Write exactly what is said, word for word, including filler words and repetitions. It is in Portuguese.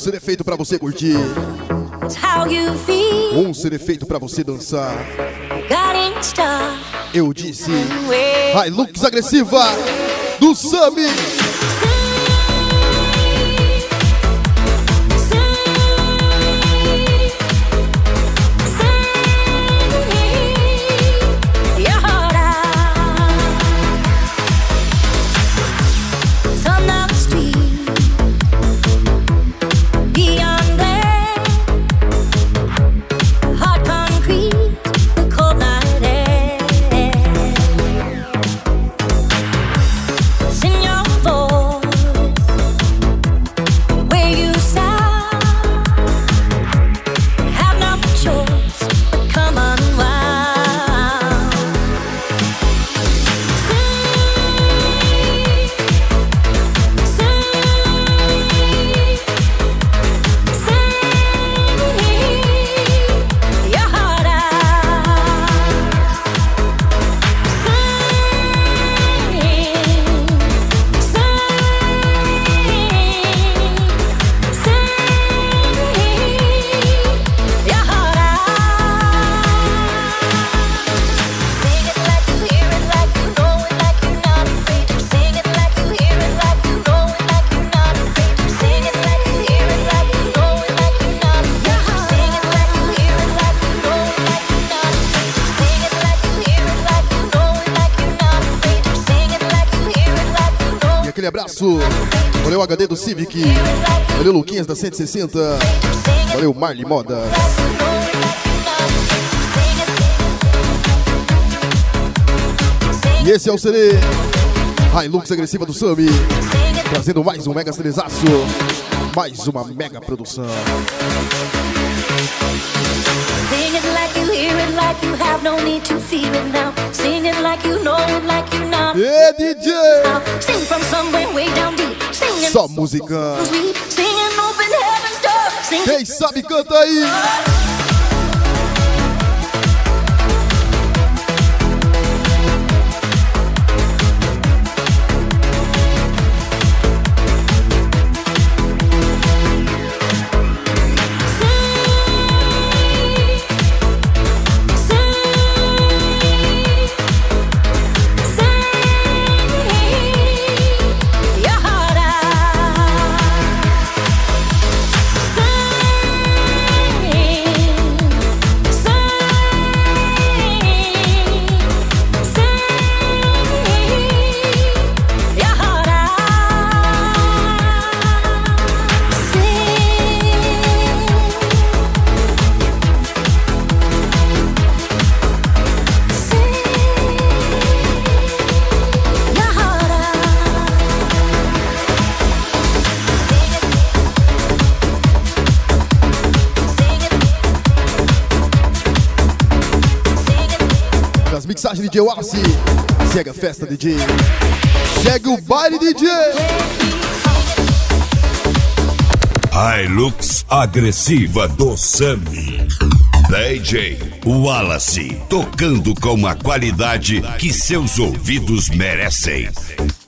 C D feito pra você curtir. Um C D feito pra você dançar. Eu disse Hilux agressiva do Sami. Aquele abraço, valeu H D do Civic, valeu Luquinhas da cento e sessenta, valeu Marley Moda. E esse é o C D Hilux agressiva do Sami, trazendo mais um mega CDzaço, mais uma mega produção. Sing it like you hear it, like you have no need to feel it now. Sing it like you know it, like you're not. Hey, D J! Sing from somewhere way down deep. Sing it. Só música. Sing and open heaven's door. Sing. Quem sabe canta aí. Mixagem D J Wallace, segue a festa D J, segue o baile D J. Hilux agressiva do Sami, D J Wallace, tocando com a qualidade que seus ouvidos merecem.